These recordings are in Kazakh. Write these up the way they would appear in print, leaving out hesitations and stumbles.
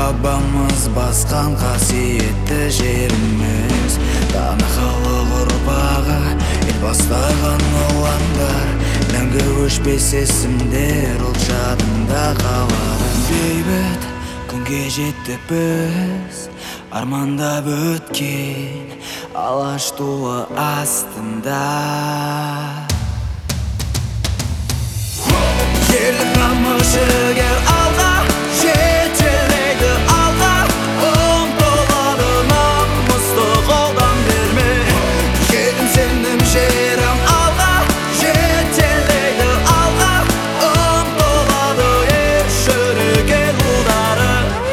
бабамыз басқан қасиетті жеріміз, дана халық ұрпағы, ел бастаған ұландар, мәңгі өшпес есімдер ұлт жадында қалады. Бейбіт күнге жеттік біз, армандап өткен алаш туы астында. Ерлік намысы кер алға, жетелейді алға, ұмтылады намысты қолдан берме. Елім сенің жерің алға, жетелейді алға, ұмтылады ешірік ел ұлдары.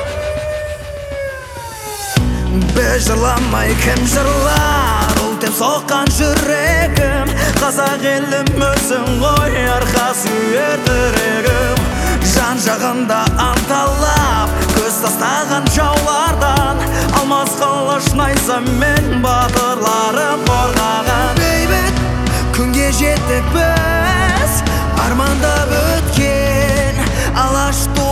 Біз жырламай кім жырлар, ұл деп соққан жүрегім, қазақ елім өзің ғой арқа сүйер тірегім. Жан жағында анталап көз тастаған жаулардан, алмас қылыш найзамен батырларым қорғаған. Бейбіт күнге жеттік біз, армандап өткен алаш